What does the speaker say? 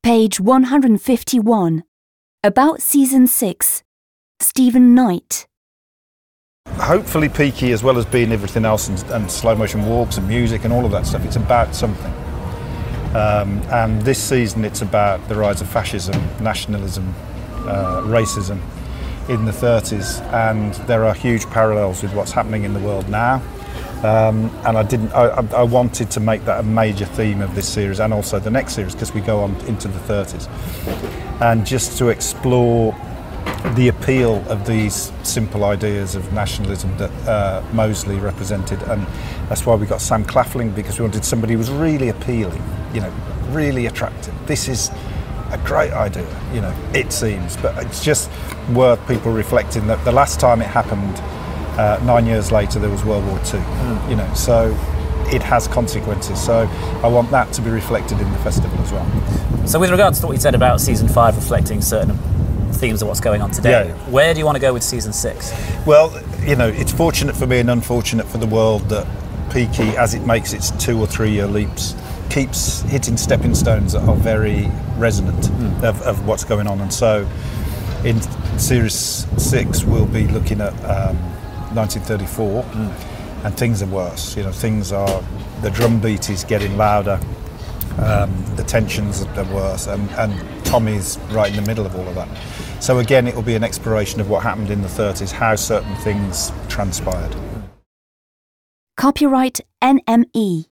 Page 151. About Season 6. Stephen Knight. Hopefully Peaky, as well as being everything else and slow motion walks and music and all of that stuff, it's about something. And this season it's about the rise of fascism, nationalism, racism in the 30s, and there are huge parallels with what's happening in the world now. And I wanted to make that a major theme of this series and also the next series, because we go on into the 30s, and just to explore the appeal of these simple ideas of nationalism that Mosley represented. And that's why we got Sam Claflin, because we wanted somebody who was really appealing, really attractive. This is a great idea, it seems, but it's just worth people reflecting that the last time it happened, 9 years later, there was World War II, so it has consequences. So I want that to be reflected in the festival as well. So with regards to what you said about Season 5 reflecting certain themes of what's going on today, where do you want to go with Season 6? Well, it's fortunate for me and unfortunate for the world that Peaky, as it makes its 2 or 3 year leaps, keeps hitting stepping stones that are very resonant of what's going on. And so in Series 6 we'll be looking at 1934, and things are worse. The drum beat is getting louder, the tensions are worse, and Tommy's right in the middle of all of that. So again, it will be an exploration of what happened in the 30s, how certain things transpired. Copyright NME.